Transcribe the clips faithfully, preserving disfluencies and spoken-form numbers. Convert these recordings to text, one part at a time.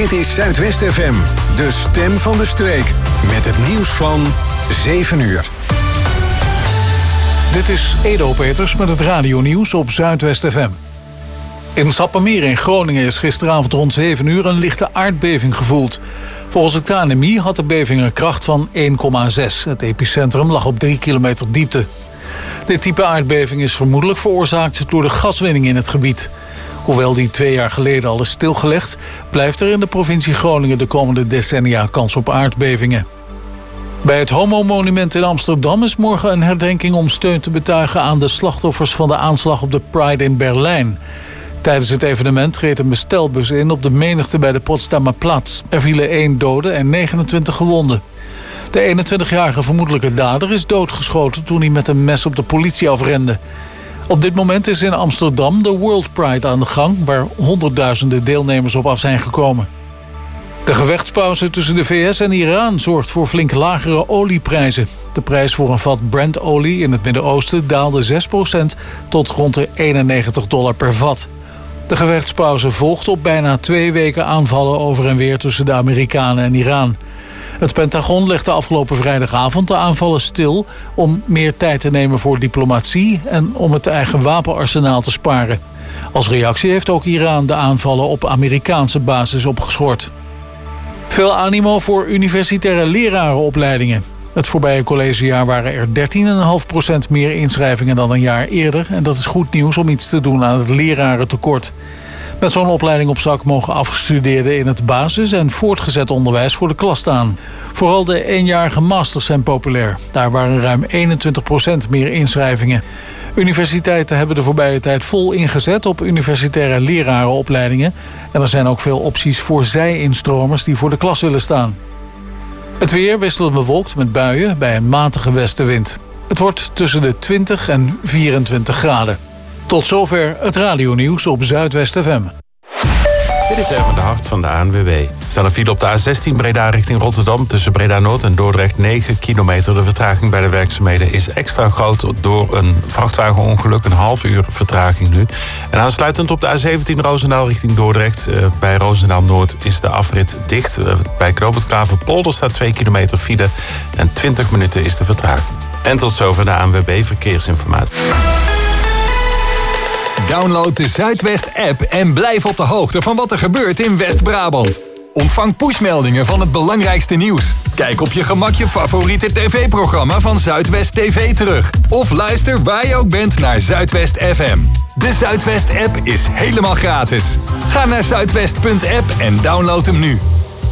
Dit is Zuidwest F M, de stem van de streek. Met het nieuws van zeven uur. Dit is Edo Peters met het radionieuws op Zuidwest F M. In Sappemeer in Groningen is gisteravond rond zeven uur een lichte aardbeving gevoeld. Volgens het K N M I had de beving een kracht van één komma zes. Het epicentrum lag op drie kilometer diepte. Dit type aardbeving is vermoedelijk veroorzaakt door de gaswinning in het gebied. Hoewel die twee jaar geleden al is stilgelegd, blijft er in de provincie Groningen de komende decennia kans op aardbevingen. Bij het Homo-monument in Amsterdam is morgen een herdenking om steun te betuigen aan de slachtoffers van de aanslag op de Pride in Berlijn. Tijdens het evenement reed een bestelbus in op de menigte bij de Potsdamer Platz. Er vielen één dode en negenentwintig gewonden. De eenentwintigjarige vermoedelijke dader is doodgeschoten toen hij met een mes op de politie afrende. Op dit moment is in Amsterdam de World Pride aan de gang, waar honderdduizenden deelnemers op af zijn gekomen. De gevechtspauze tussen de V S en Iran zorgt voor flink lagere olieprijzen. De prijs voor een vat Brent-olie in het Midden-Oosten daalde zes procent tot rond de eenennegentig dollar per vat. De gevechtspauze volgt op bijna twee weken aanvallen over en weer tussen de Amerikanen en Iran. Het Pentagon legde afgelopen vrijdagavond de aanvallen stil om meer tijd te nemen voor diplomatie en om het eigen wapenarsenaal te sparen. Als reactie heeft ook Iran de aanvallen op Amerikaanse basis opgeschort. Veel animo voor universitaire lerarenopleidingen. Het voorbije collegejaar waren er dertien komma vijf procent meer inschrijvingen dan een jaar eerder. En dat is goed nieuws om iets te doen aan het lerarentekort. Met zo'n opleiding op zak mogen afgestudeerden in het basis- en voortgezet onderwijs voor de klas staan. Vooral de eenjarige masters zijn populair. Daar waren ruim eenentwintig procent meer inschrijvingen. Universiteiten hebben de voorbije tijd vol ingezet op universitaire lerarenopleidingen. En er zijn ook veel opties voor zij-instromers die voor de klas willen staan. Het weer wisselend bewolkt met buien bij een matige westenwind. Het wordt tussen de twintig en vierentwintig graden. Tot zover het radionieuws op Zuidwest F M. Dit is Erwin de Hart van de A N W B. Er staat een file op de A zestien Breda richting Rotterdam. Tussen Breda Noord en Dordrecht negen kilometer. De vertraging bij de werkzaamheden is extra groot door een vrachtwagenongeluk. Een half uur vertraging nu. En aansluitend op de A zeventien Roosendaal richting Dordrecht. Uh, bij Roosendaal Noord is de afrit dicht. Uh, bij knooppunt Klaverpolder staat twee kilometer file. En twintig minuten is de vertraging. En tot zover de A N W B Verkeersinformatie. Download de Zuidwest-app en blijf op de hoogte van wat er gebeurt in West-Brabant. Ontvang pushmeldingen van het belangrijkste nieuws. Kijk op je gemak je favoriete tv-programma van Zuidwest T V terug. Of luister waar je ook bent naar Zuidwest F M. De Zuidwest-app is helemaal gratis. Ga naar zuidwest punt app en download hem nu.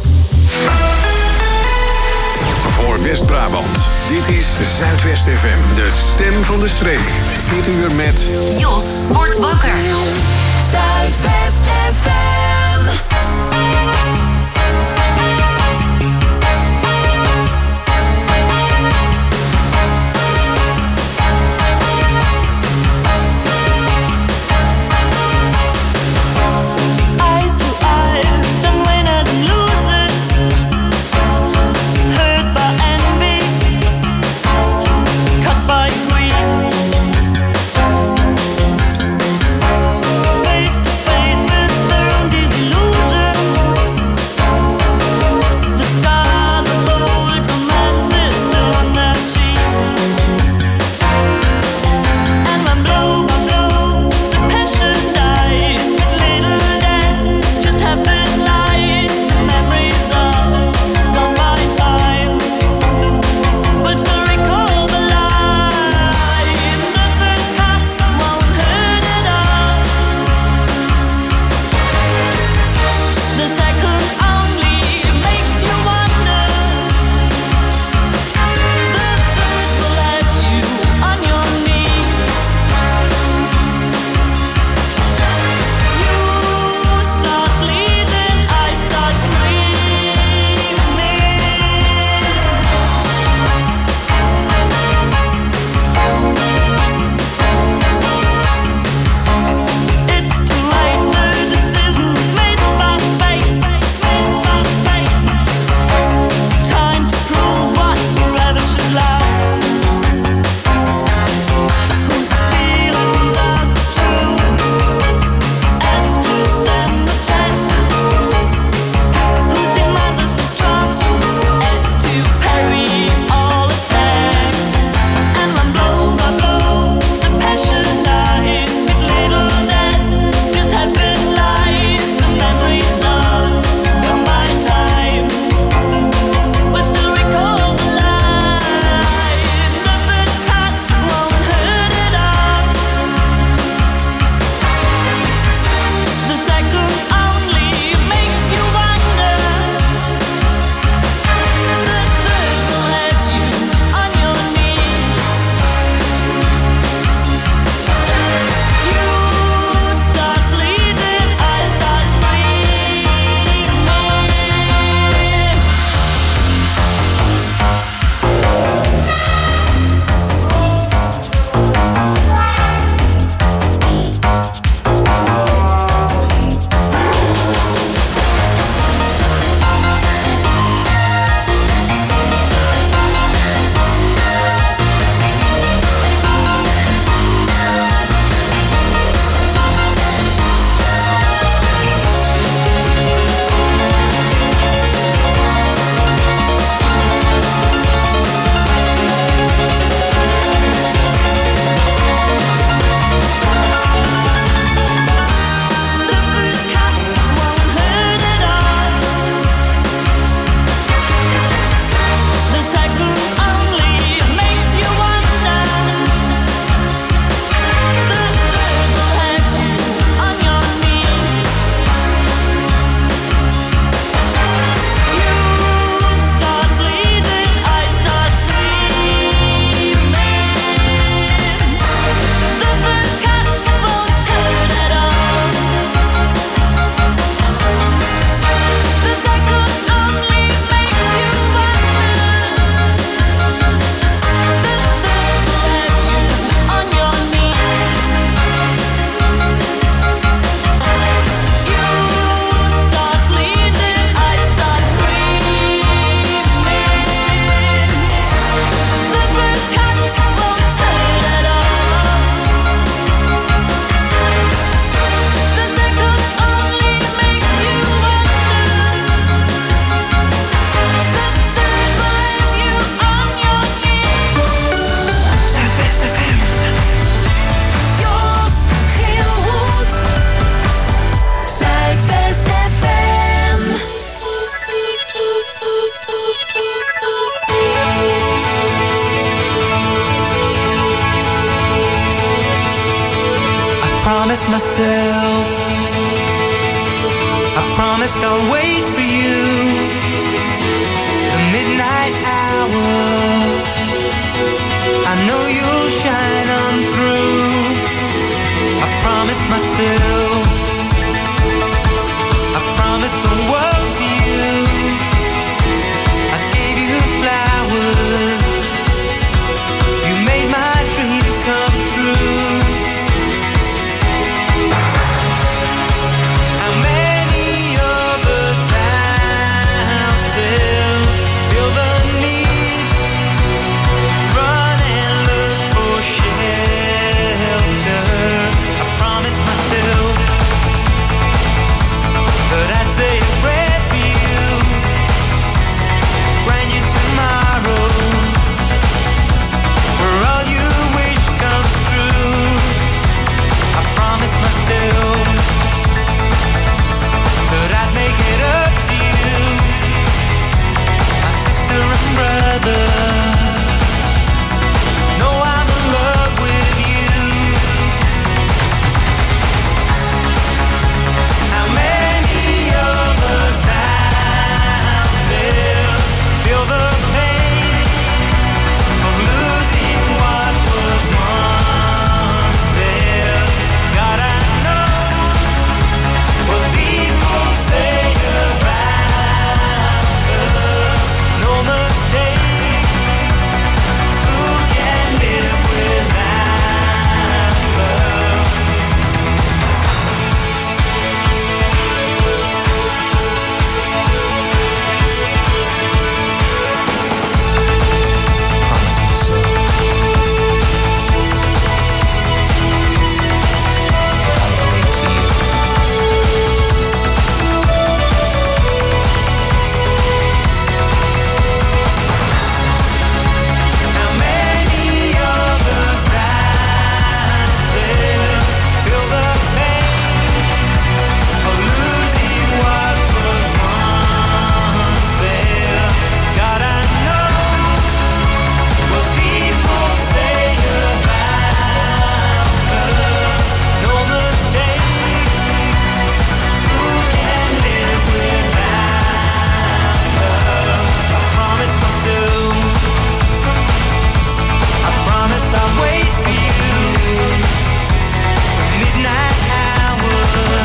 Voor West-Brabant, dit is Zuidwest F M, de stem van de streek. Dit uur met Jos wordt wakker. Zuidwest F M. Face to face with the promised myself, I promised I'll wait for you. The midnight hour, I know you'll shine on through. I promised myself, I promised the world to you. I gave you flowers, you made my dreams come true. How many of us out there feel the need to run and look for shelter? I promised myself that I'd say a prayer for you, grant you tomorrow, where all you wish comes true. I promised myself that I'd make it up to you, my sister and brother. Know I'm in love with you. How many of us out there feel the pain of losing what was once there? God, I know what people say around us. No mistake, who can live without love? Promise myself I'll wait for you. How many of us out there feel the pain of losing what was once there? God, I know what people say about love. No mistake, who can live without love? I promised myself, I promised I'd wait for you. Midnight hour,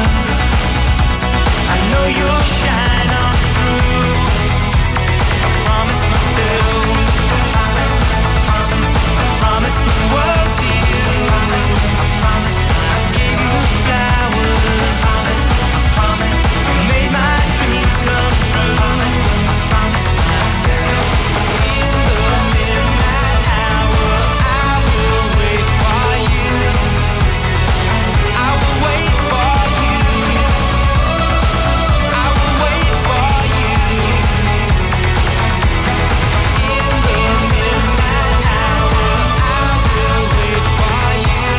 I know you'll shine on through. I promised myself, I promised, I promised the world to you. I promised, I gave you flowers. I promised, you made my dreams come true. I promised myself, in the midnight hour, I will wait for you. I will wait for you. I will wait for you. In the midnight hour, I will wait for you.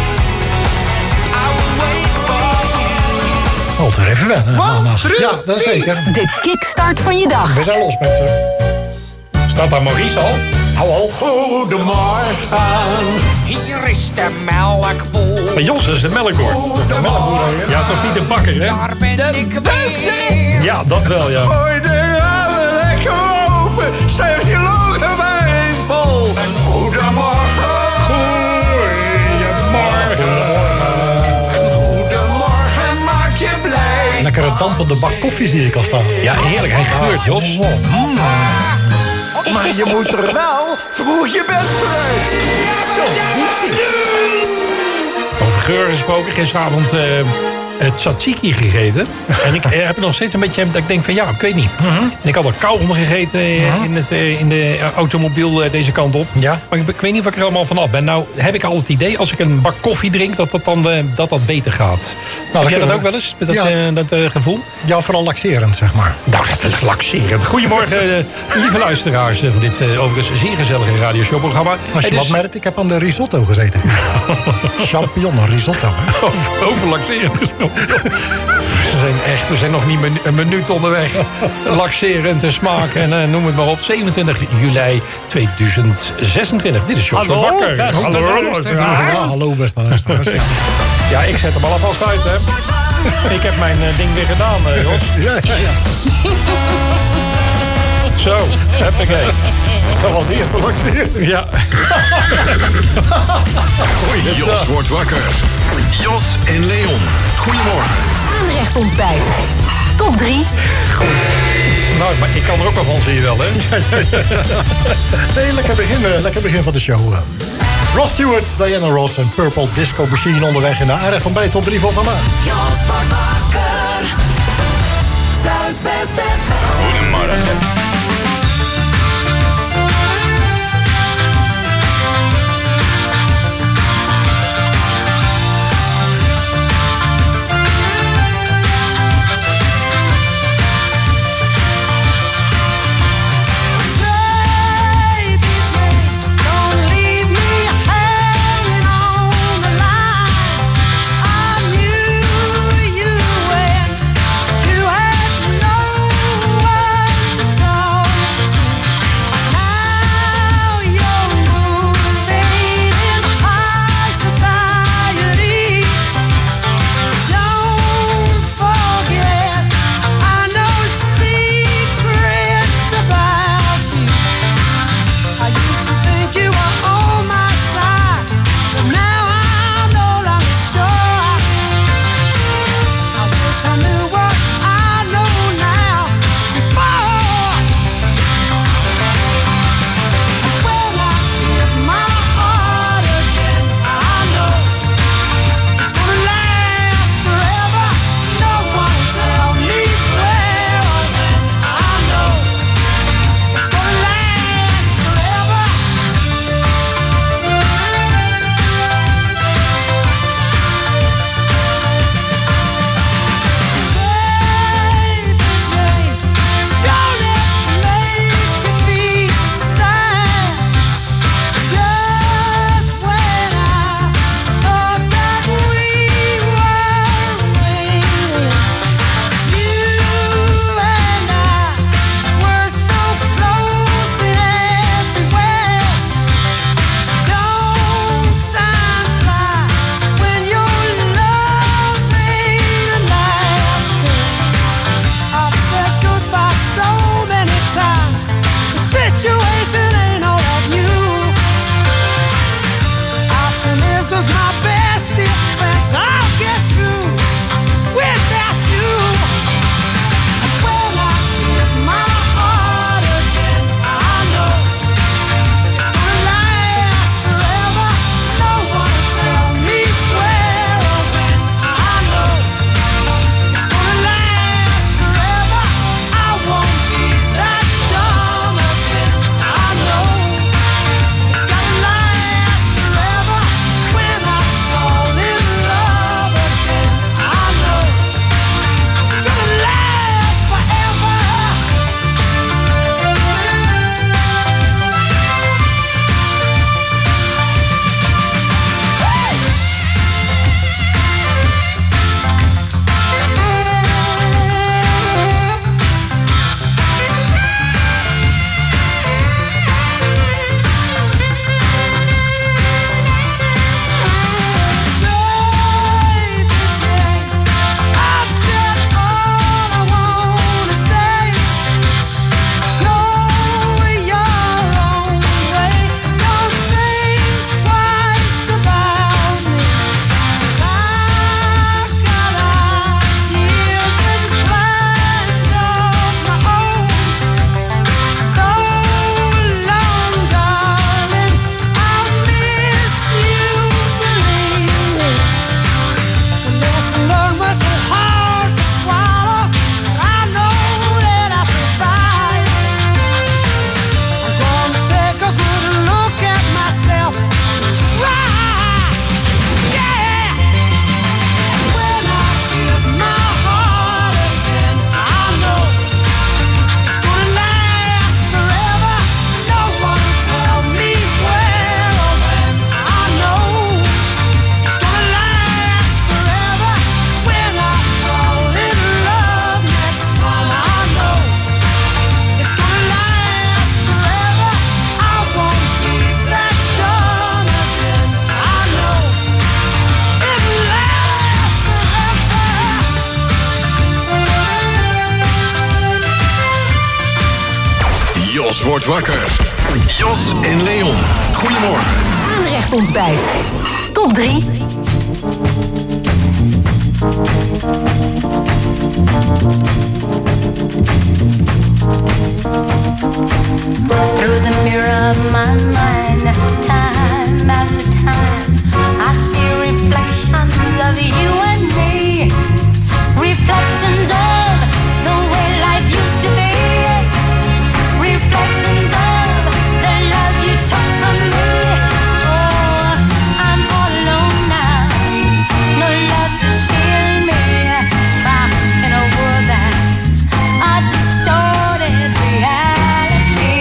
I will wait for you. Altijd even wennen. maandag. Ja, dat is zeker. De kickstart van je dag. We zijn los met ze. Staat daar Maurice al? Hallo. Goedemorgen, hier is de melkboer. Maar Jos, dat is de melkboer. Dat is de melkboer, hè? Ja, toch niet de bakker, hè? Daar ben ik weer. Ja, dat wel, ja. Gooi de ramen lekker open, zeg je longen maar eens vol. Goedemorgen. Goedemorgen, maak je blij. Lekkere dampende bak koffie zie ik al staan. Ja, heerlijk. Hij geurt, Jos. Mm. Maar je moet er wel vroeg je bed vooruit. Zo, die zit. Over geur gesproken. Gisteravond uh, het tzatziki gegeten. En ik uh, heb nog steeds een beetje dat ik denk van ja, ik weet niet. Mm-hmm. En ik had al kauwgom gegeten uh, mm-hmm. in, het, uh, in de automobiel uh, deze kant op. Ja. Maar ik, ik weet niet of ik er allemaal vanaf ben. Nou heb ik al het idee als ik een bak koffie drink dat dat dan uh, dat, dat beter gaat. Nou, heb jij dat ook wel eens? Met dat, ja. uh, dat uh, gevoel? Ja, vooral laxerend, zeg maar. Nou, dat is laxerend. Goedemorgen, uh, lieve luisteraars van dit uh, overigens zeer gezellige radioshowprogramma. Als je het wat is... merkt, ik heb aan de risotto gezeten. Champignon risotto. Hè? Over, over laxerend gesproken. We zijn echt, we zijn nog niet een minuut onderweg. Laxerend te smaken en uh, noem het maar op. zevenentwintig juli tweeduizend zesentwintig. Dit is Jos van Wakker. Hallo, hallo, beste luisteraars. Ja. Ja, ik zet hem al alvast uit, hè. Ik heb mijn uh, ding weer gedaan, uh, Jos. Ja, ja, ja. Zo, hoppakee. Dat was de eerste lancering. Ja. Jos wordt wakker. Jos en Leon. Goedemorgen. Aanrecht ontbijt. Top drie. Nou, maar ik kan er ook al van, zie je wel, hè? Ja, ja, ja. Nee, lekker begin, uh, lekker begin van de show. Uh. Ross Stewart, Diana Ross en Purple Disco Machine onderweg in de aanrecht ontbijt top drie van vandaag. Jos wordt wakker. Zuidwest F M. Goedemorgen. You had no one to talk. Jos wordt wakker. Jos en Leon. Goedemorgen. Aanrecht ontbijt. Top drie. Through the mirror of my mind, time after time, I see reflections of you and me. Reflections of the way life used to be. Reflections of the love you took from me. Oh, I'm all alone now. No love to shield me. Trapped in a world that's a distorted reality.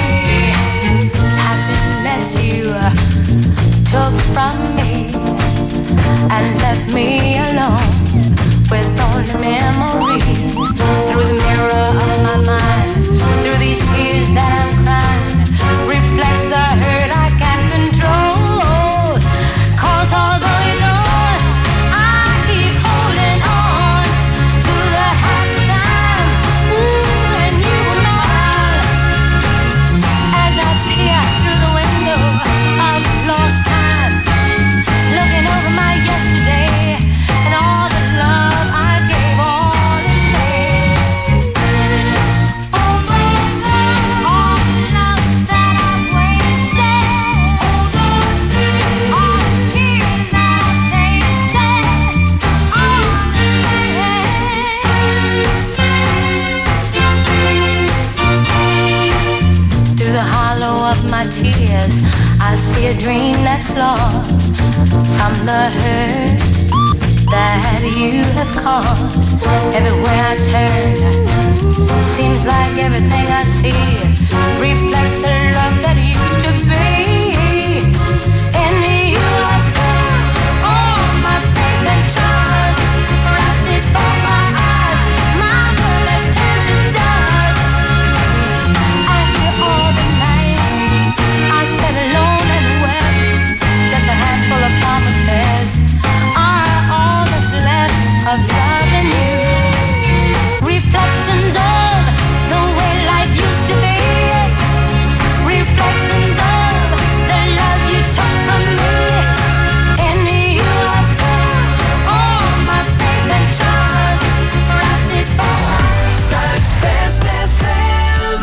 Happiness you took from me and left me alone with only memories. Through the mirror of my mind, through these tears that I'm crying, reflects the hurt I can't control. Cause although you're gone, I keep holding on to the happy time. Ooh, and you were mine. As I peer through the window of lost time, looking over my yesterday and all the love I gave all in vain. All the love that I've wasted, all the tears that I've tasted, all through the hollow of my tears, I see a dream that's lost from the hurt that you have caused. Everywhere I turn, seems like everything I see reflects the love that used to be. In you I found all my faith and trust, wrapped before my eyes. My world has turned to dust. After all the nights I sat alone and wept, just a handful of promises are all that's left of loving you. Reflections of the way life used to be. Reflections of the love you took from me. In you I found all my faith and trust, wrapped before Zuidwest F M.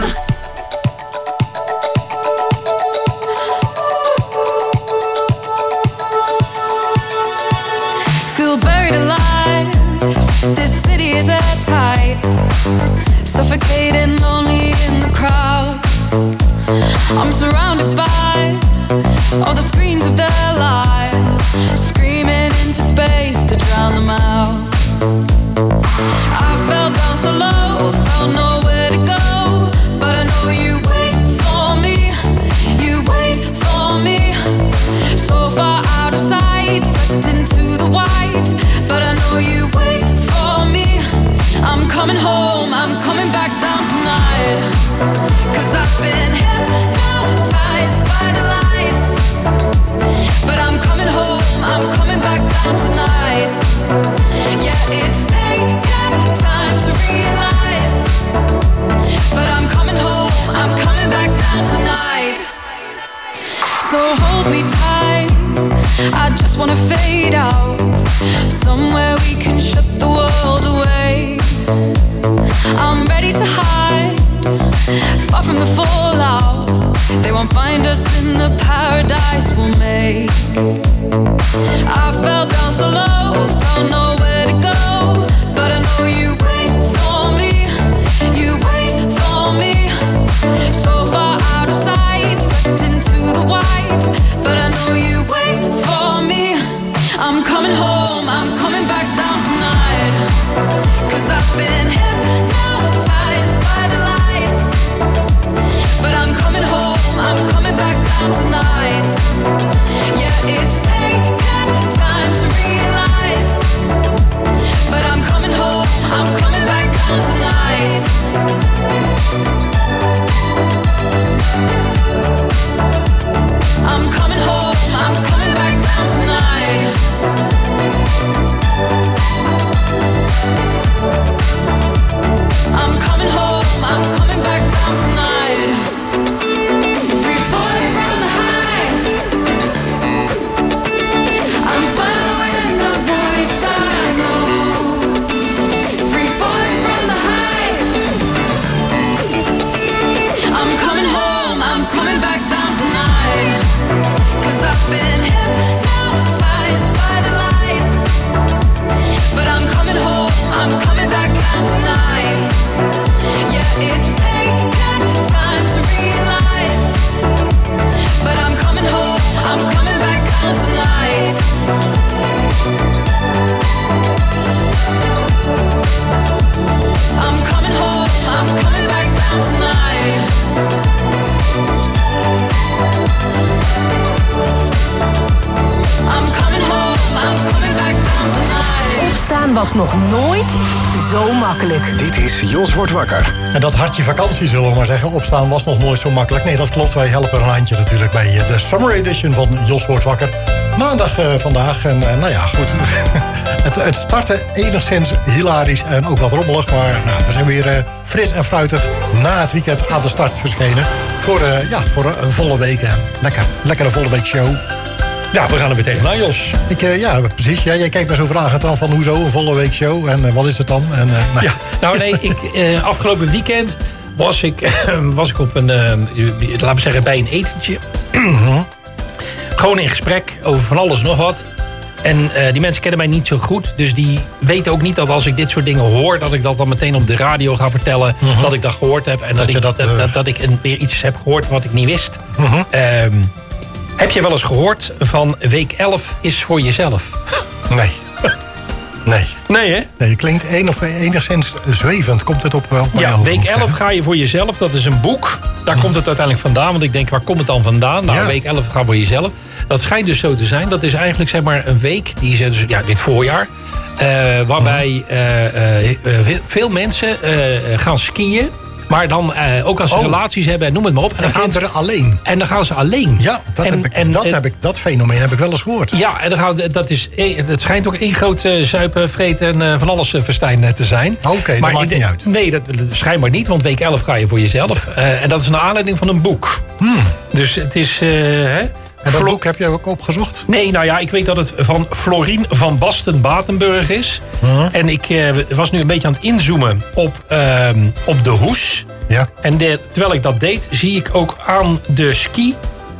Feel buried alive. This city is at tight, suffocating, lonely in the crowd. I'm surrounded by all the screens of their lives, screaming into space to drown them out. I fell down so low, felt nowhere to go, but I know you wait for me, you wait for me. So far out of sight, sucked into the white, but I know you wait for me. I'm coming home, I'm coming back down tonight, cause I've been hypnotized by the lights. But I'm coming home, I'm coming back down tonight. Yeah, it's taken time to realize, but I'm coming home, I'm coming back down tonight. So hold me tight, I just wanna fade out, somewhere we can shut the world away. I'm ready to hide, far from the fallout. They won't find us in the paradise we'll make. I fell down so low, found nowhere to go, but I know you wait for me, you wait for me. So far out of sight, sucked into the white, but I know you wait for me. I'm coming home, I'm coming back down tonight, cause I've been hypnotized by the lights. But I'm coming home, I'm coming back down tonight. Yeah, it's taken time to realize, but I'm coming home, I'm coming back down tonight. I'm coming home, I'm coming back down tonight. I'm coming home, I'm coming back down tonight. Opstaan was nog nooit zo makkelijk. Dit is Jos wordt wakker. En dat hartje vakantie, zullen we maar zeggen. Opstaan was nog nooit zo makkelijk. Nee, dat klopt. Wij helpen een handje natuurlijk bij de Summer Edition van Jos wordt wakker. Maandag uh, vandaag. En uh, nou ja, goed. het, het startte enigszins hilarisch en ook wat rommelig. Maar nou, we zijn weer uh, fris en fruitig na het weekend aan de start verschenen. Voor, uh, ja, voor een, een volle week. Hè. Lekker, lekkere volle week show. Ja, we gaan er weer tegenaan, Jos. Ik, uh, ja, precies. Ja, jij kijkt me zo vragend aan van hoezo een volle week show. En uh, wat is het dan? En, uh, nou. Ja, nou nee, ik, uh, afgelopen weekend was ik, uh, was ik op een, uh, laten we zeggen, bij een etentje. Gewoon in gesprek over van alles en nog wat. En uh, die mensen kennen mij niet zo goed. Dus die weten ook niet dat als ik dit soort dingen hoor, dat ik dat dan meteen op de radio ga vertellen. Uh-huh. Dat ik dat gehoord heb. En dat, dat, ik, dat, uh... dat, dat ik een, weer iets heb gehoord wat ik niet wist. Uh-huh. Um, heb je wel eens gehoord van week elf is voor jezelf? Nee. Nee. Nee, hè? Nee, het klinkt een of enigszins zwevend. Komt het op, op Ja, week elf ga je voor jezelf. Dat is een boek. Daar hm. komt het uiteindelijk vandaan. Want ik denk, waar komt het dan vandaan? Nou, ja. week elf ga voor jezelf. Dat schijnt dus zo te zijn. Dat is eigenlijk zeg maar een week, die is dus, ja, dit voorjaar. Uh, waarbij uh, uh, veel mensen uh, gaan skiën. Maar dan uh, ook als ze oh. relaties hebben, en noem het maar op. En dan, dan gaan ze er alleen. En dan gaan ze alleen. Ja, dat, en, heb ik, en, dat, en, heb ik, dat fenomeen heb ik wel eens gehoord. Ja, en dan gaan, dat is, het schijnt ook één groot uh, zuipen, vreten en uh, van alles uh, verstijn uh, te zijn. Oké, okay, dat maakt niet uit. Nee, dat, dat schijnbaar niet, want week elf ga je voor jezelf. Uh, en dat is naar aanleiding van een boek. Hmm. Dus het is... Uh, hè, en dat Flo- boek heb je ook opgezocht? Nee, nou ja, ik weet dat het van Florien van Basten-Batenburg is. Uh-huh. En ik uh, was nu een beetje aan het inzoomen op, uh, op de hoes. Ja. En de, terwijl ik dat deed, zie ik ook aan de ski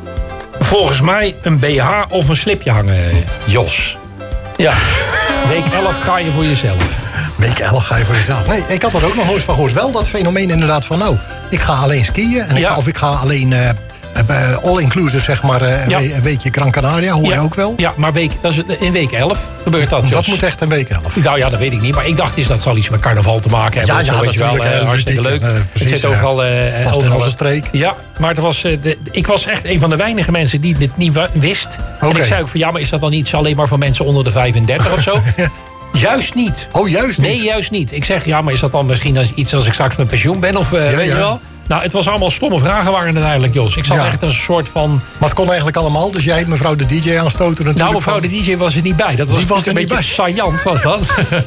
volgens mij een B H of een slipje hangen, Jos. Ja, week elf ga je voor jezelf. Week elf ga je voor jezelf. Nee, ik had er ook nog nooit van gehoord. Wel dat fenomeen inderdaad van, nou, ik ga alleen skiën. En ik ja. ga, of ik ga alleen... Uh, all-inclusive, zeg maar, uh, ja. een weekje Gran Canaria, hoor ja. je ook wel? Ja, maar week, dat is in week elf gebeurt dat, Jos. Dat moet echt in week elf. Nou ja, dat weet ik niet. Maar ik dacht eens, dat zal iets met carnaval te maken hebben. Ja, ja, zo, weet je wel, uh, hartstikke leuk. Uh, precies, het zit overal... Uh, Past in onze streek. Ja, maar het was, uh, de, ik was echt een van de weinige mensen die dit niet wist. Okay. En ik zei ook van, ja, maar is dat dan iets alleen maar voor mensen onder de vijfendertig of zo? Juist niet. Oh, juist niet? Nee, juist niet. Ik zeg, ja, maar is dat dan misschien iets als ik straks met pensioen ben? Of uh, ja, weet ja. je wel? Nou, het was allemaal stomme vragen waren het eigenlijk, Jos. Ik zat ja. echt als een soort van... Maar het kon eigenlijk allemaal, dus jij mevrouw de D J aanstoten natuurlijk. Nou, mevrouw van... de D J was er niet bij. Dat was, die was een beetje saillant, was dat.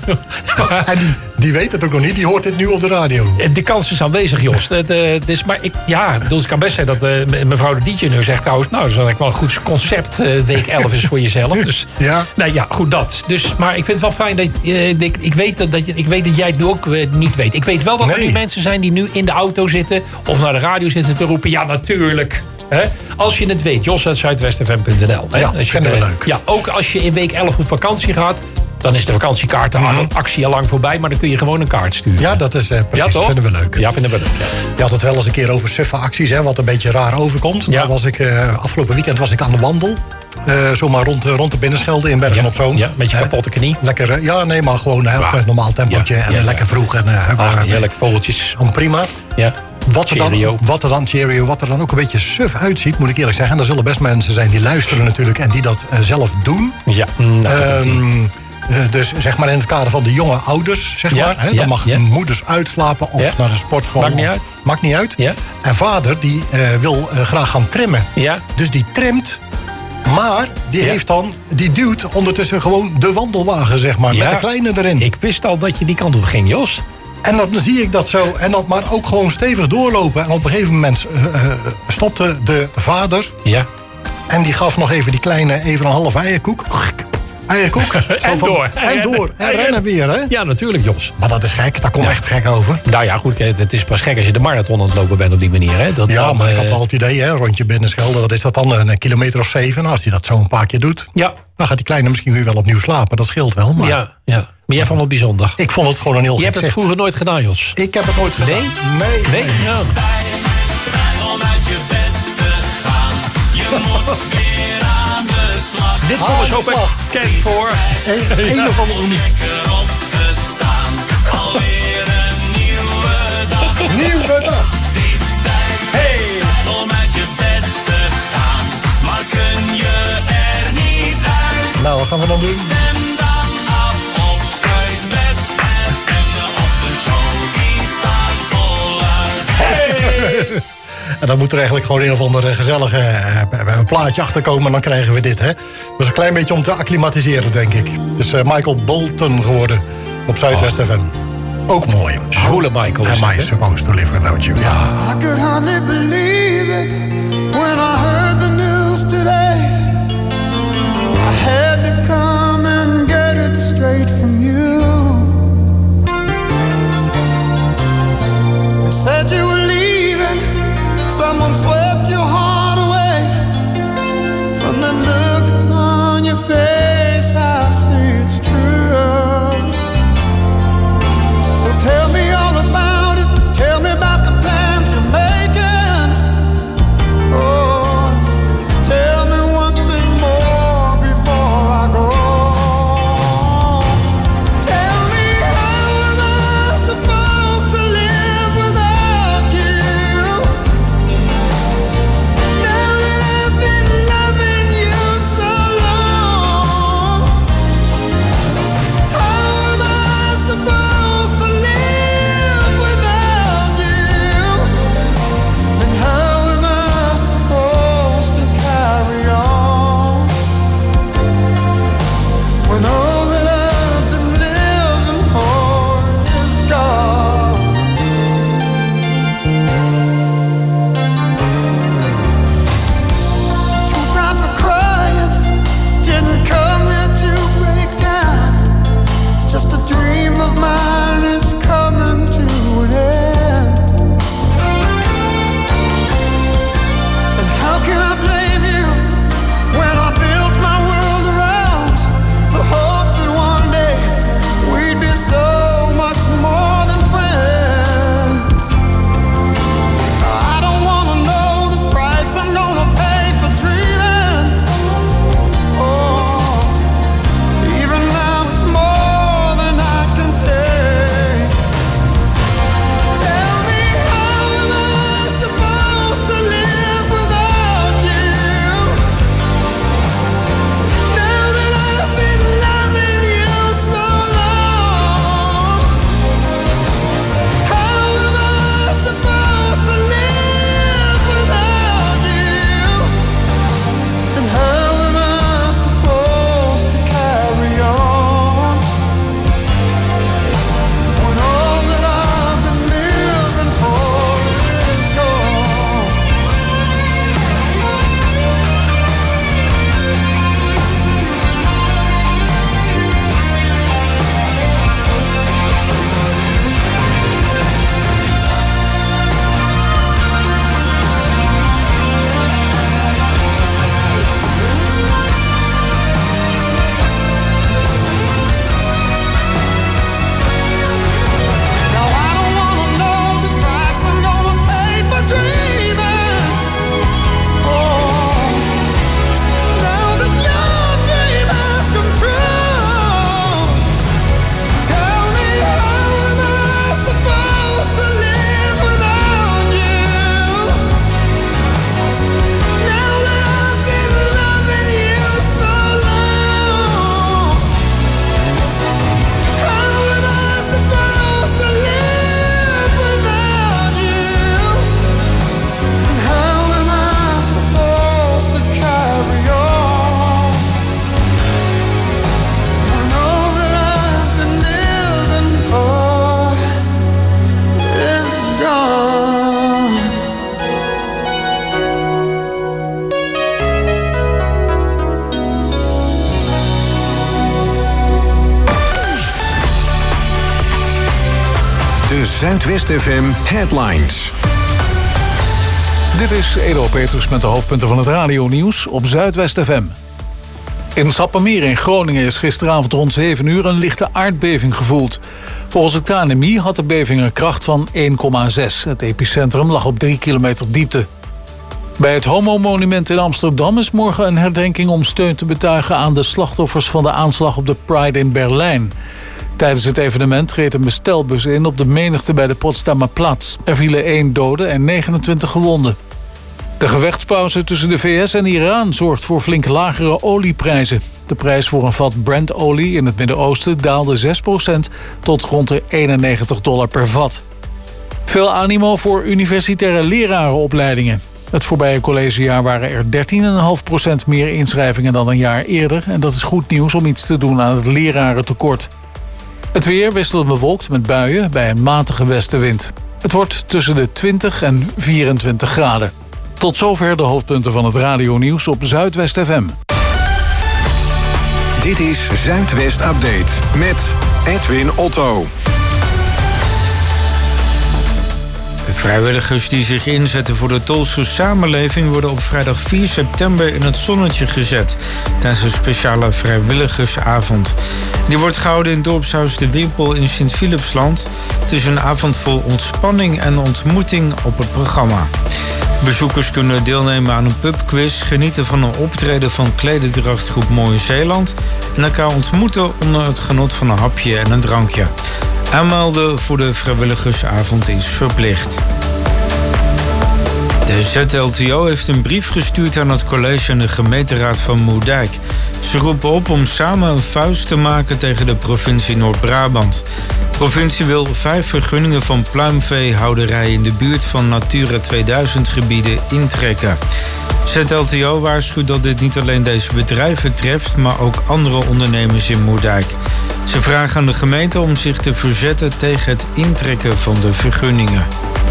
En die, die weet het ook nog niet, die hoort dit nu op de radio. De kans is aanwezig, Jos. Het, uh, dus, maar ik, ja, bedoel, het kan best zijn dat uh, mevrouw de D J nu zegt trouwens... nou, dat is eigenlijk wel een goed concept. Uh, week elf is voor jezelf. Dus, ja. Nou ja, goed dat. Dus, maar ik vind het wel fijn dat... Uh, ik, ik, weet dat, dat ik weet dat jij het nu ook uh, niet weet. Ik weet wel dat nee. er die mensen zijn die nu in de auto zitten... of naar de radio zitten te roepen, ja, natuurlijk. Hè? Als je het weet, jos uit zuidwest f m punt n l. Ja, dat vinden we leuk. Ja, ook als je in week elf op vakantie gaat... dan is de vakantiekaart mm-hmm. actie al lang voorbij... maar dan kun je gewoon een kaart sturen. Ja, dat is uh, precies, ja, vinden we leuk. Ja, vinden we leuk. Ja. Je had het wel eens een keer over suffe acties, hè, wat een beetje raar overkomt. Ja. Nou was ik, uh, afgelopen weekend was ik aan de wandel. Uh, zomaar rond, rond de Binnenschelde in Bergen ja, op Zoom. Ja, met je kapotte knie. Lekker, ja, nee, maar gewoon een ja. normaal tempootje. Ja, en ja, lekker ja. vroeg. En, uh, ah, heerlijk, vogeltjes. Om prima. Ja. Wat er, dan, wat er dan, cheerio, wat er dan ook een beetje suf uitziet, moet ik eerlijk zeggen. En er zullen best mensen zijn die luisteren natuurlijk en die dat uh, zelf doen. Ja. Nou, um, uh, dus zeg maar in het kader van de jonge ouders, zeg ja, maar. Hè, ja, dan mag ja. moeders uitslapen of ja. naar de sportschool. Maakt niet uit. Maakt niet uit. Ja. En vader die uh, wil uh, graag gaan trimmen. Ja. Dus die trimt. Maar die, ja. heeft dan, die duwt ondertussen gewoon de wandelwagen, zeg maar. Ja. Met de kleine erin. Ik wist al dat je die kant op ging, Jos. En dan zie ik dat zo. En dan maar ook gewoon stevig doorlopen. En op een gegeven moment uh, uh, stopte de vader. Ja. En die gaf nog even die kleine, even een half eierkoek. Eierkoek. en van, door. En, en door. En, en rennen weer, hè? Ja, natuurlijk, Jos. Maar dat is gek. Daar komt ja. echt gek over. Nou ja, goed. Het is pas gek als je de marathon aan het lopen bent op die manier, hè? Dat ja, dan, maar ik had uh... wel het idee, hè? Rondje Binnenschelde. Wat is dat dan? Een kilometer of zeven. Nou, als hij dat zo een paar keer doet. Ja. Dan gaat die kleine misschien weer wel opnieuw slapen. Dat scheelt wel. Maar... Ja, ja. Maar jij vond het bijzonder. Ik vond het gewoon een heel Je hebt het zicht. vroeger nooit gedaan, Jos. Ik heb het nooit gedaan. Nee? Nee. Nee? nee. Ja. Om uit je bed te gaan. Je moet weer aan de slag. Dit komt er zo bekend voor. Een, een of andere uniek. Lekker op te staan. Alweer een nieuwe dag. Nieuwe dag. Het is tijd hey. om uit je bed te gaan. Maar kun je er niet uit? Nou, wat gaan we dan doen? Stem dan af op Zuidwest En dan moet er eigenlijk gewoon een of ander gezellige uh, plaatje achter komen. En dan krijgen we dit, hè. Dus een klein beetje om te acclimatiseren, denk ik. Het is uh, Michael Bolton geworden op Zuidwest oh. F M. Ook mooi. Schole Michael. Am I supposed to live without you? Ja. I could hardly believe it when I heard the news today. I had to come and get it straight from you. They said you were leaving. Someone swept your heart away. From the look on your face, I see it's true. So tell me all about it. Tell me about the plans you're making. Oh, tell me one thing more before I go. Tell me, how am I supposed to live without you? Now that I've been loving you so long, how am I supposed to live without you? And how am I supposed to carry on when all that I've been living for is gone? Too proud for crying, didn't come here to break down. It's just a dream of mine is coming to an end. And how can I blame you when I built my world around the hope that one day we'd be so much more than friends? I don't wanna know the price I'm gonna pay for dreaming. Oh, even now it's more than I can take. Tell me, how am I supposed to live without you? Now that I've been loving you so long, how am I supposed to live without you? And how am I supposed to carry on when all that I've been living for is gone? Now I don't wanna know the price I'm gonna pay for dreaming. Oh, now that your dream has come true, tell me, how am I supposed to live without you? Now that I've been loving you so long, how am I supposed to live without you? And how am I supposed to carry on when all that I've been living for is gone? De Zuidwest F M Headlines. Dit is Edo Peters met de hoofdpunten van het radionieuws op Zuidwest F M. In Sappemeer in Groningen is gisteravond rond zeven uur een lichte aardbeving gevoeld. Volgens het K N M I had de beving een kracht van één komma zes. Het epicentrum lag op drie kilometer diepte. Bij het Homo-monument in Amsterdam is morgen een herdenking om steun te betuigen aan de slachtoffers van de aanslag op de Pride in Berlijn. Tijdens het evenement reed een bestelbus in op de menigte bij de Potsdamer Platz. Er vielen één dode en negenentwintig gewonden. De gevechtspauze tussen de V S en Iran zorgt voor flink lagere olieprijzen. De prijs voor een vat Brent-olie in het Midden-Oosten daalde zes procent tot rond de eenennegentig dollar per vat. Veel animo voor universitaire lerarenopleidingen. Het voorbije collegejaar waren er dertien komma vijf procent meer inschrijvingen dan een jaar eerder. En dat is goed nieuws om iets te doen aan het lerarentekort. Het weer wisselend bewolkt met buien bij een matige westenwind. Het wordt tussen de twintig en vierentwintig graden. Tot zover de hoofdpunten van het radionieuws op Zuidwest F M. Dit is Zuidwest Update met Edwin Otto. De vrijwilligers die zich inzetten voor de Tolse samenleving worden op vrijdag vier september in het zonnetje gezet tijdens een speciale vrijwilligersavond. Die wordt gehouden in dorpshuis De Wimpel in Sint-Philipsland. Het is een avond vol ontspanning en ontmoeting op het programma. Bezoekers kunnen deelnemen aan een pubquiz, genieten van een optreden van klededrachtgroep Mooie Zeeland en elkaar ontmoeten onder het genot van een hapje en een drankje. Aanmelden voor de vrijwilligersavond is verplicht. De Z L T O heeft een brief gestuurd aan het college en de gemeenteraad van Moerdijk. Ze roepen op om samen een vuist te maken tegen de provincie Noord-Brabant. De provincie wil vijf vergunningen van pluimveehouderijen in de buurt van Natura tweeduizend gebieden intrekken. Z L T O waarschuwt dat dit niet alleen deze bedrijven treft, maar ook andere ondernemers in Moerdijk. Ze vragen aan de gemeente om zich te verzetten tegen het intrekken van de vergunningen.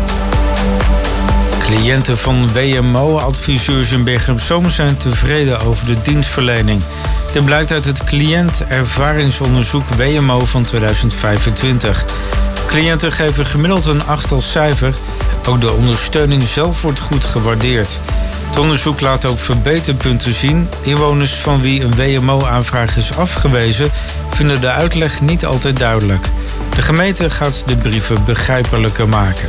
Cliënten van W M O-adviseurs in Bergen op Zoom zijn tevreden over de dienstverlening. Dit blijkt uit het cliëntervaringsonderzoek W M O van tweeduizend vijfentwintig. Cliënten geven gemiddeld een acht als cijfer. Ook de ondersteuning zelf wordt goed gewaardeerd. Het onderzoek laat ook verbeterpunten zien. Inwoners van wie een W M O-aanvraag is afgewezen vinden de uitleg niet altijd duidelijk. De gemeente gaat de brieven begrijpelijker maken.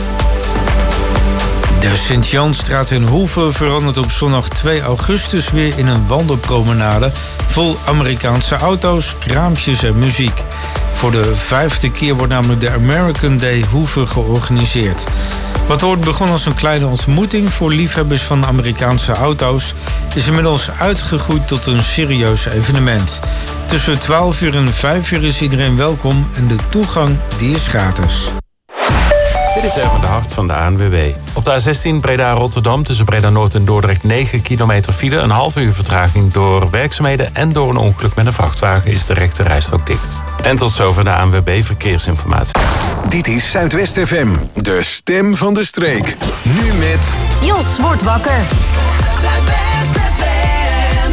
De Sint-Jansstraat in Hoeve verandert op zondag twee augustus weer in een wandelpromenade vol Amerikaanse auto's, kraampjes en muziek. Voor de vijfde keer wordt namelijk de American Day Hoeve georganiseerd. Wat ooit begon als een kleine ontmoeting voor liefhebbers van Amerikaanse auto's is inmiddels uitgegroeid tot een serieus evenement. Tussen twaalf uur en vijf uur is iedereen welkom en de toegang die is gratis. Dit is even de hart van de A N W B. Op de A zestien Breda-Rotterdam tussen Breda-Noord en Dordrecht negen kilometer file. Een half uur vertraging door werkzaamheden en door een ongeluk met een vrachtwagen is de rechte rijstrook dicht. En tot zover de A N W B Verkeersinformatie. Dit is Zuidwest F M, de stem van de streek. Nu met... Jos wordt wakker. Zuidwest F M.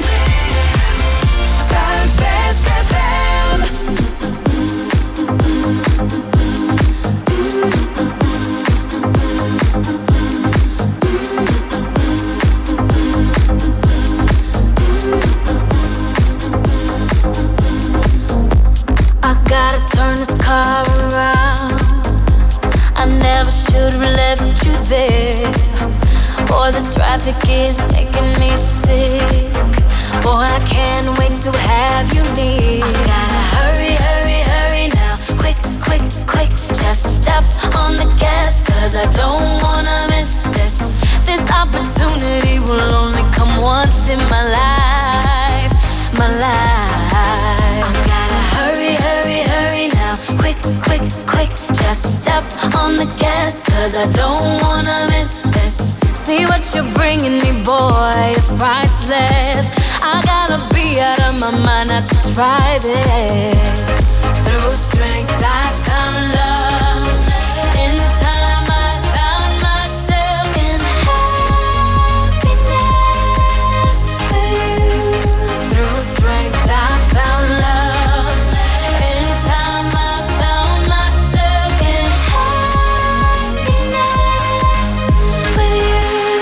Zuidwest F M. I gotta turn this car around. I never should have left you there. Boy, this traffic is making me sick. Boy, I can't wait to have you near. I gotta hurry, hurry, hurry now. Quick, quick, quick. Just step on the gas, cause I don't wanna miss this. This opportunity will only come once in my life. My life. I gotta hurry, hurry, hurry now. Quick, quick, quick. Just step on the gas, cause I don't wanna miss this. See what you're bringing me, boy, it's priceless. I gotta be out of my mind not to try this. Through strength I found love. In time I found myself in happiness with you. Through strength I found love. In time I found myself in happiness with you.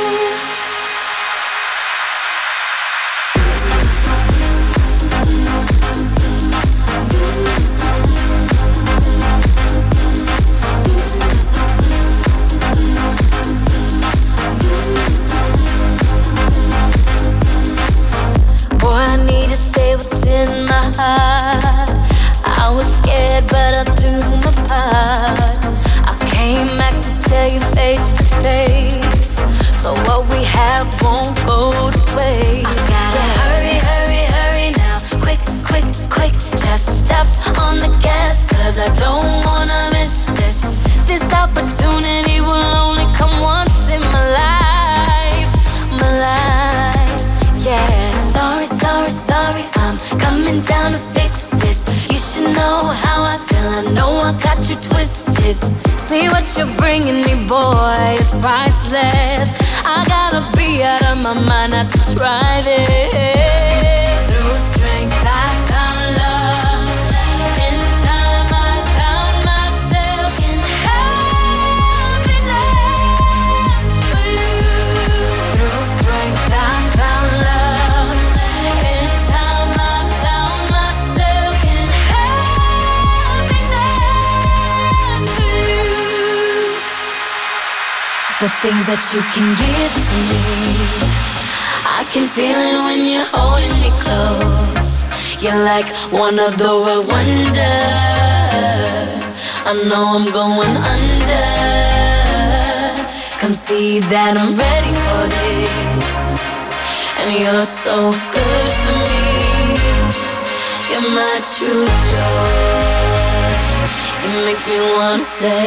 Boy, I need to say what's in my heart. I was scared, but I'll do my part. I came back to tell you face to face. So what we have won't go to waste. I gotta hurry, hurry, hurry now. Quick, quick, quick. Just step on the gas, cause I don't wanna miss this. This opportunity I got you twisted. See what you're bringing me, boy, it's priceless. I gotta be out of my mind not to try this. Through strength I found love. In time I found myself in happiness for you. Through strength I found love. In time I found myself in happiness for you. The things that you can give to me, I can feel it when you're holding me close. You're like one of the world wonders. I know I'm going under. Come see that I'm ready for this. And you're so good for me. You're my true joy. You make me wanna say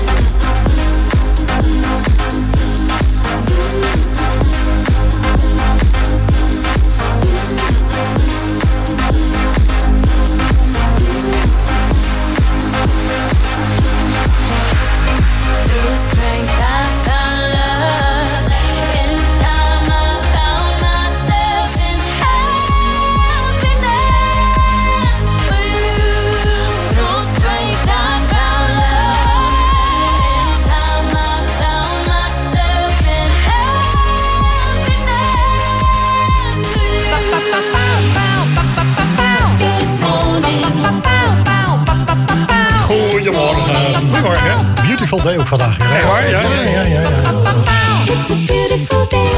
Goedemorgen. Beautiful day ook vandaag. Echt waar? Ja, ja, ja, ja, ja. it's a beautiful day.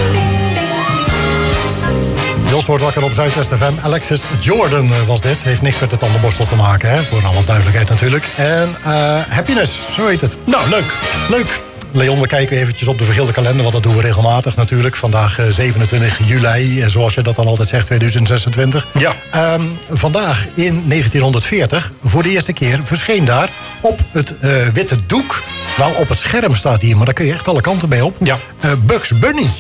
Jos wordt wakker op Zuidwest F M. Alexis Jordan was dit. Heeft niks met de tandenborstel te maken, hè? Voor alle duidelijkheid natuurlijk. En uh, Happiness, zo heet het. Nou, leuk. Leuk. Leon, we kijken eventjes op de vergilde kalender, want dat doen we regelmatig natuurlijk. Vandaag uh, zevenentwintig juli, zoals je dat dan altijd zegt, tweeduizend zesentwintig. Ja. Um, vandaag in negentienhonderdveertig, voor de eerste keer, verscheen daar op het uh, witte doek. Nou, op het scherm staat hier, maar daar kun je echt alle kanten mee op. Ja. Uh, Bugs Bunny.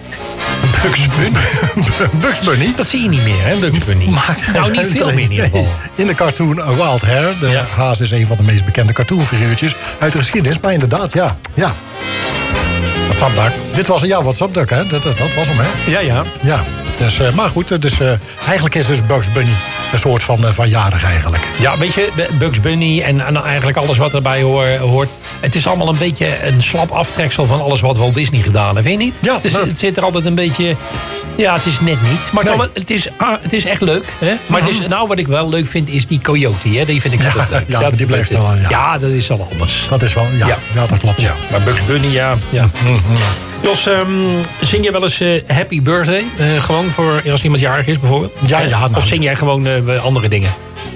Bugs Bunny? Bugs Bunny. Dat zie je niet meer, hè, Bugs Bunny. Maakt nou, niet veel meer in ieder geval. In de cartoon Wild Hair. De ja. haas is een van de meest bekende cartoonfiguurtjes uit de geschiedenis. Maar inderdaad, ja. ja. WhatsApp Duck. Dit was een ja, WhatsApp Duck, hè? Dat, dat, dat was hem, hè? Ja, ja. Ja. Dus, uh, maar goed, dus, uh, eigenlijk is dus Bugs Bunny een soort van, uh, van jarig eigenlijk. Ja, weet je, Bugs Bunny en, en eigenlijk alles wat erbij hoor, hoort. Het is allemaal een beetje een slap aftreksel van alles wat Walt Disney gedaan heeft, vind je niet? Ja. Dus nou. Het zit er altijd een beetje. Ja, het is net niet. Maar Nee. dan, het, is, ah, het is echt leuk. Hè? Maar Mhm. het is, nou, wat ik wel leuk vind, is die coyote. Hè? Die vind ik Ja, altijd leuk. ja, maar die blijft wel, ja. Ja, dat is al anders. Dat is wel, ja, ja. Ja. dat klopt, ja. Maar Bugs Bunny, ja. ja. Mhm. Jos, um, zing je wel eens uh, Happy Birthday? Uh, gewoon voor als iemand jarig is, bijvoorbeeld? Ja, ja. Nou, Of zing jij gewoon uh, andere dingen?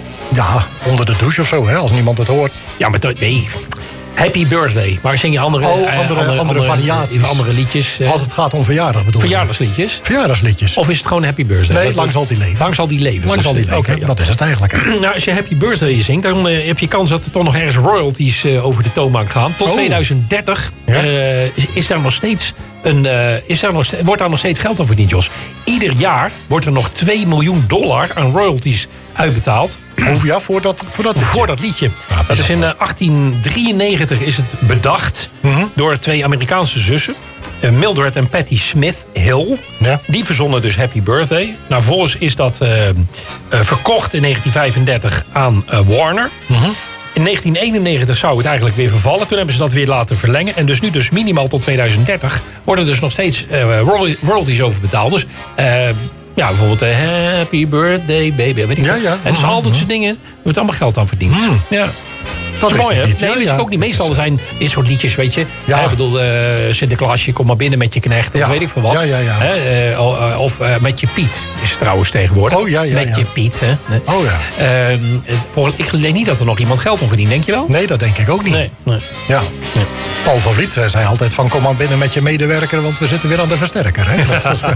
Ja, onder de douche of zo, hè, als niemand het hoort. Ja, maar dat- nee. Happy Birthday. Maar zing je andere, Oh, eh, andere- andere variaties. Andere liedjes. eh, Als het gaat om verjaardag bedoel je? verjaardagsliedjes. Verjaardagsliedjes. Of is het gewoon Happy Birthday? Nee, Dat- lang zal die leven. Lang zal die leven. Lang zal die leven, Oké, ja. dat is het eigenlijk. Hè. Nou, als je Happy Birthday zingt, dan eh, heb je kans dat er toch nog ergens royalties eh, over de toonbank gaan. Tot Oh. tweeduizend dertig Ja. eh, is, is daar nog steeds een, eh, is daar nog, ste- wordt daar nog steeds geld aan verdiend, Jos. Ieder jaar wordt er nog twee miljoen dollar aan royalties uitbetaald. Of ja, voor dat, voor dat liedje. Voor dat liedje. Dat is in eh, achttien drieënnegentig is het bedacht Mhm. door twee Amerikaanse zussen. eh, Mildred en Patty Smith Hill. Ja. Die verzonnen dus Happy Birthday. Nou, vervolgens is dat eh, eh, verkocht in negentien vijfendertig aan eh, Warner. Mhm. In negentien eenennegentig zou het eigenlijk weer vervallen. Toen hebben ze dat weer laten verlengen. En dus nu dus minimaal tot tweeduizend dertig worden dus nog steeds eh, royal- royalties over betaald. Dus eh, ja, bijvoorbeeld eh, Happy Birthday Baby. Weet ik Ja, wat. ja. En dus al dat soort dingen. Er wordt allemaal geld aan verdiend. Ja. Dat is wist mooi, ik hè? niet. Nee, Ja, wist ja. ik ook niet. Meestal zijn dit soort liedjes, weet je. Ja. Hè, ik bedoel, eh, Sinterklaasje, kom maar binnen met je knecht. Of Ja. weet ik veel wat. Ja, ja, ja. Hè, eh, o- eh, of eh, met je Piet is het trouwens tegenwoordig. Oh, ja, ja, Met ja. je Piet, hè. Oh ja. Ehm, eh, volgens- ik denk niet dat er nog iemand geld aan verdient, denk je wel? Nee, dat denk ik ook niet. Nee. nee. Ja. Nee. Paul van Vliet zei altijd van kom maar binnen met je medewerker, want we zitten weer aan de versterker. Hè? Dat was,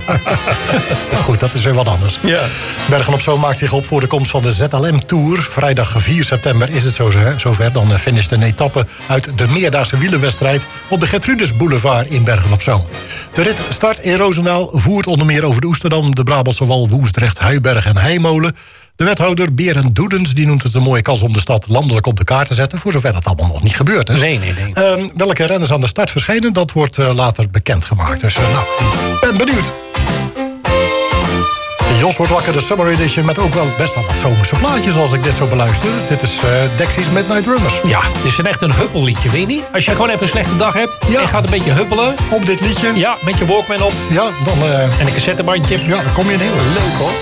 maar goed, dat is weer wat anders. Ja. Bergen op Zoom maakt zich op voor de komst van de Z L M Tour. Vrijdag vier september is het zo, hè, zover. Dan finisht een etappe uit de meerdaagse wielerwedstrijd op de Gertrudis Boulevard in Bergen op Zoom. De rit start in Roosendaal, voert onder meer over de Oesterdam, de Brabantse Wal, Woensdrecht, Huiberg en Heimolen. De wethouder Berend Doedens die noemt het een mooie kans om de stad landelijk op de kaart te zetten. Voor zover dat allemaal nog niet gebeurd is. Nee, nee, nee. Uh, welke renners aan de start verschijnen, dat wordt uh, later bekendgemaakt. Dus uh, nou, ik ben benieuwd. Jos wordt wakker, de Summer Edition, met ook wel best wel wat zomerse plaatjes als ik dit zo beluister. Dit is uh, Dexys Midnight Runners. Ja, het is een echt een huppelliedje, weet je niet? Als je gewoon even een slechte dag hebt ja. en gaat een beetje huppelen. Op dit liedje? Ja, met je Walkman op. Ja, dan... Uh, en een cassettebandje. Ja, dan kom je in heel leuk hoor.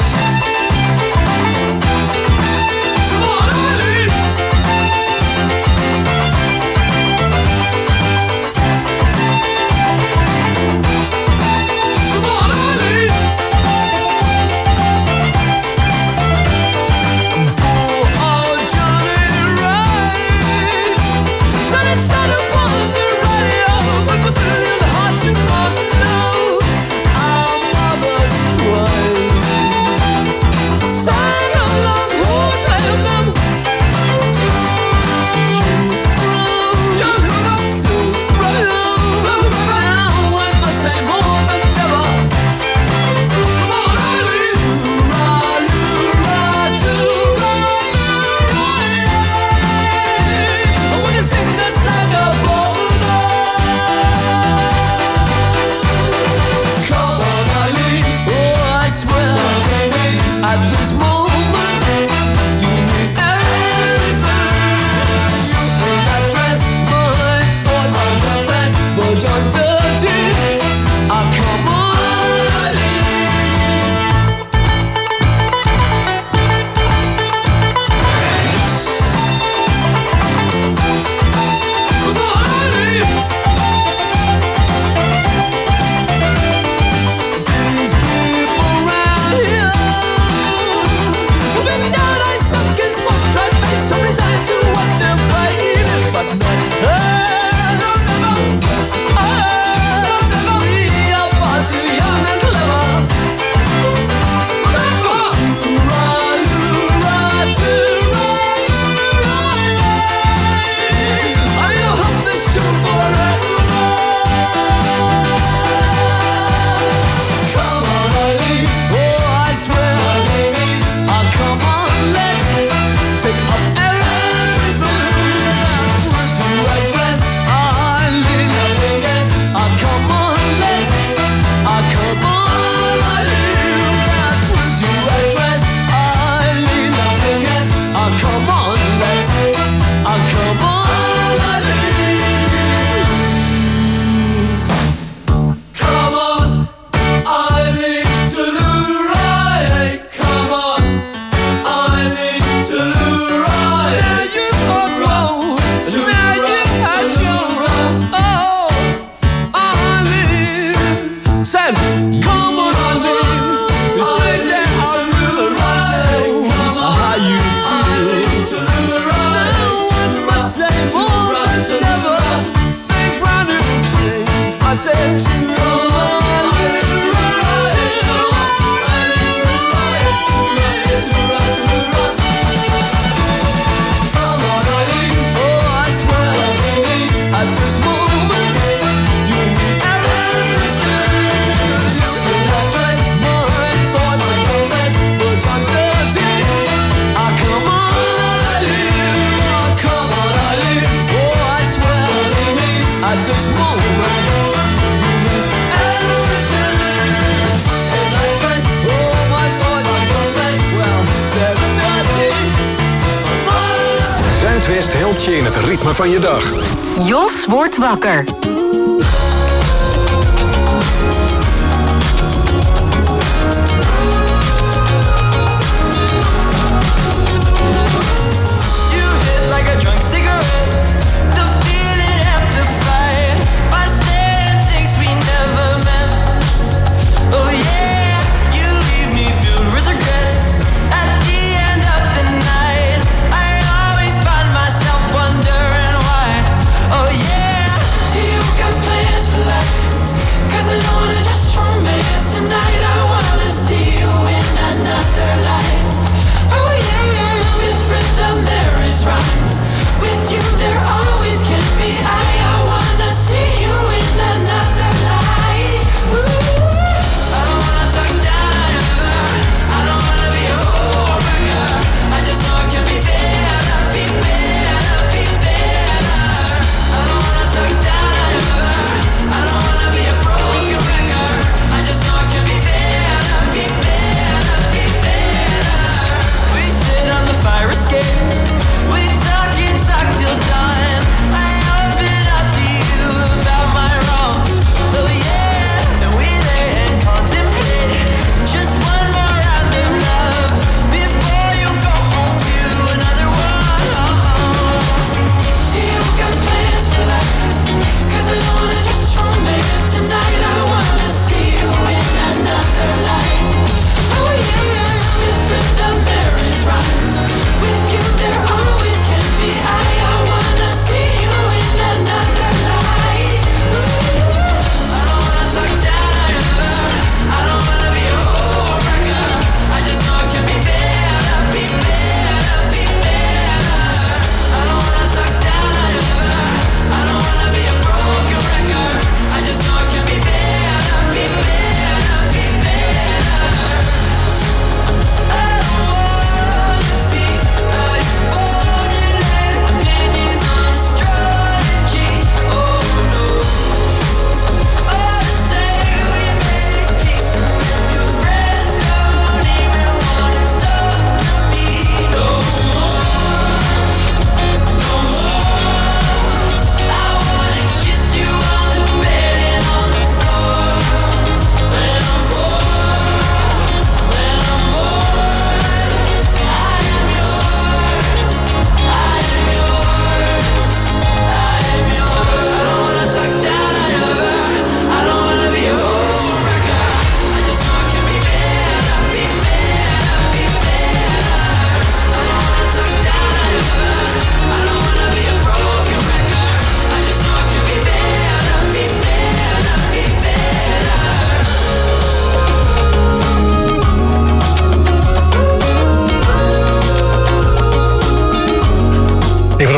Zuidwest helpt je in het ritme van je dag. Jos wordt wakker. Do you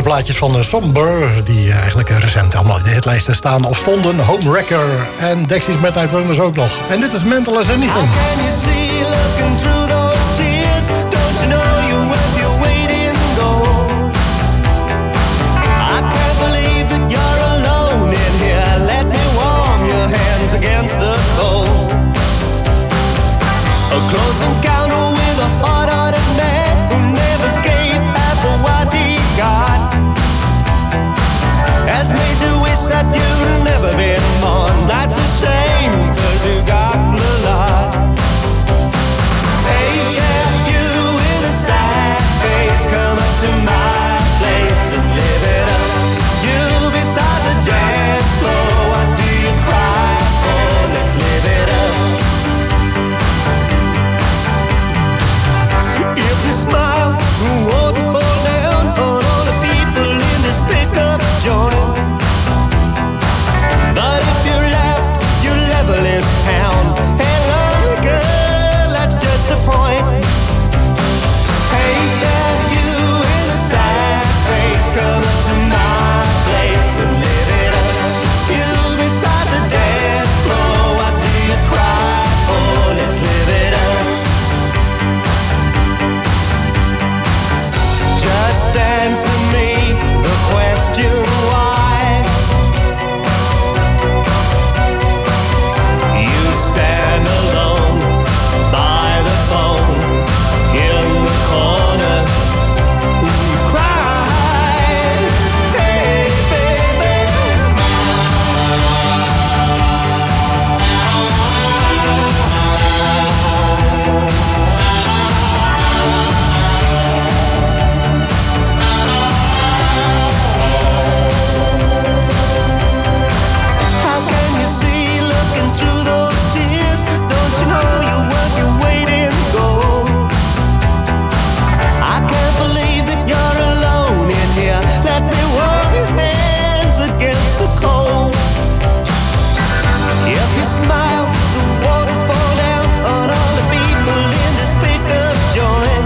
andere plaatjes van uh, Somber... die uh, eigenlijk uh, recent allemaal in de hitlijsten staan of stonden. Homewrecker en Dexys Midnight Runners ook nog. En dit is Mental as Anything. How can you see looking through those tears? Don't you know you're worth your weight in gold? I can't believe that you're alone in here. Let me warm your hands against the cold. A close encounter with a hard-hearted man who never gave half of what he got. Has made you wish that you'd never been born. That's a shame, cause you got the lot. Hey, yeah, you with a sad face, come up to my place and live it up. You beside the dance floor, what do you cry for? Let's live it up. If you smile, who wants to fall down on all the people in this pickup joint? But if you laugh, you level this town. Hello, girl, that's just the point. Hey, yeah, you with a sad face, come up to my place and live it up. You beside the dance floor, what do you cry for? Let's live it up. Just answer me the question why. You stand alone by the phone in the corner. You cry, hey baby. How can you see looking through those tears? Don't you know you're worth your weight in gold? I can't believe that you're alone in here. Let me warm your hands against the cold. If you smile, the walls fall down on all the people in this pickup joint.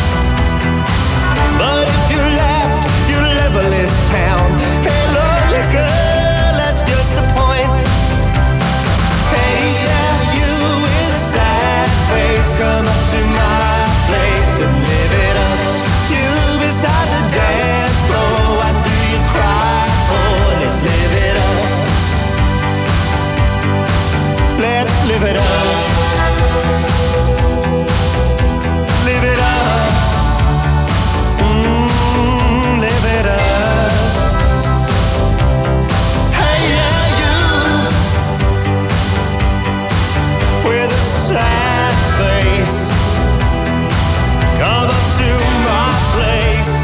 But if you laughed, you level this town. Hey, lonely girl, that's just the point. Hey, yeah, you with a sad face, come up to my place and live it up. You beside the dance floor, what do you cry for? Let's live it up. Let's live it up. Live it up. Mm, live it up. Hey, yeah, you with a sad face, come up to my place.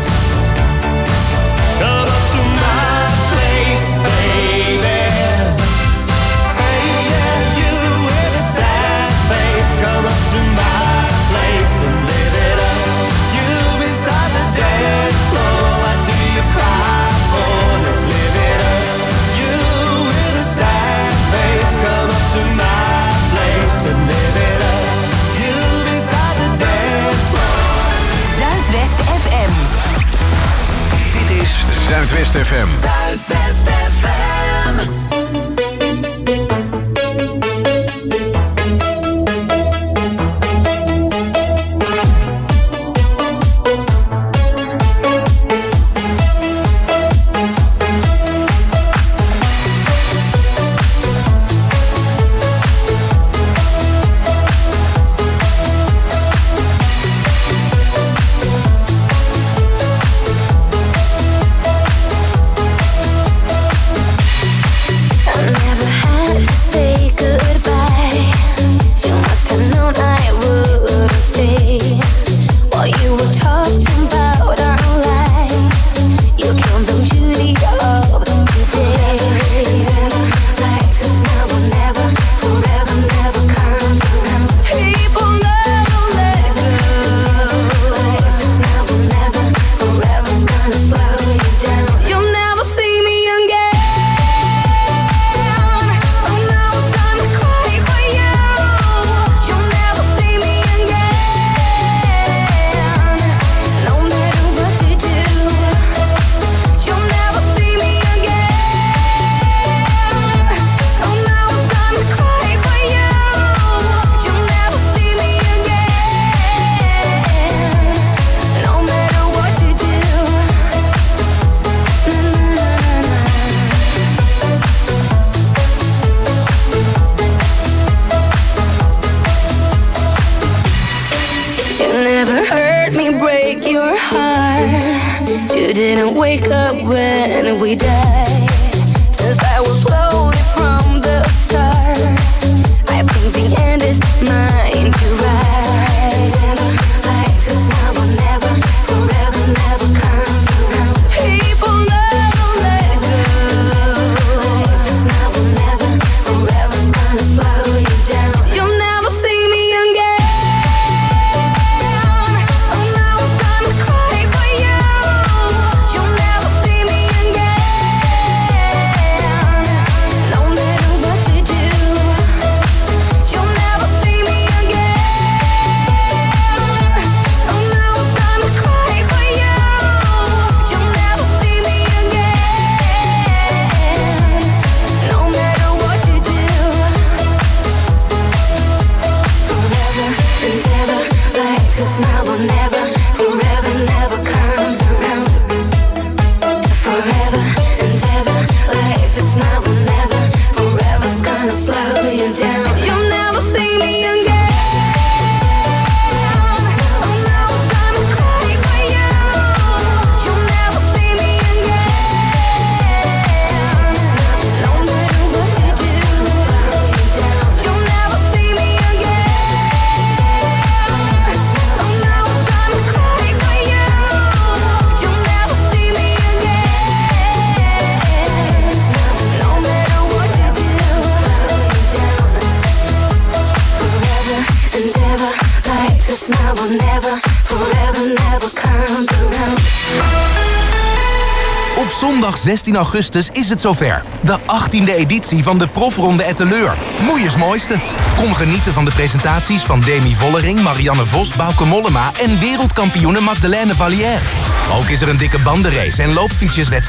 Come up to my place, baby. Hey, yeah, you with a sad face, come up to my place and live it up. You beside the dance floor, what do you cry for? Let's live it up. You with a sad face, come up to my place and live it up. You beside the dance floor. Zuidwest F M. Dit is Zuidwest F M. Zuidwest F M. break your heart. You didn't wake up when we died. Since I was loaded from the start, I think the end is mine to ride. Life is now or never, forever never comes around. People never let go. Life is now or never, forever's gonna slow you down. You'll never see me again. So now I'm gonna cry for you. You'll never see me again. No matter what you do, you'll never see me again. So now I'm gonna cry for you. You'll never see me again. No matter what you do. Forever and ever, life is now or never. Forever never comes around. Forever and ever, life is now or never. Forever's gonna slow you down. You'll never see me again. So now I'm gonna cry for you. You'll never see me again. No matter what you do, you'll never see me again. So now I'm gonna cry for you. You'll never see me again. No matter what you do, forever and ever, life is now or never. Forever never comes around. Op zondag zestien augustus is het zover. De achttiende editie van de Profronde Etteleur. Moeiers mooiste. Kom genieten van de presentaties van Demi Vollering, Marianne Vos, Bauke Mollema en wereldkampioene Magdalene Vallière. Ook is er een dikke bandenrace en loopfietsjeswedstrijd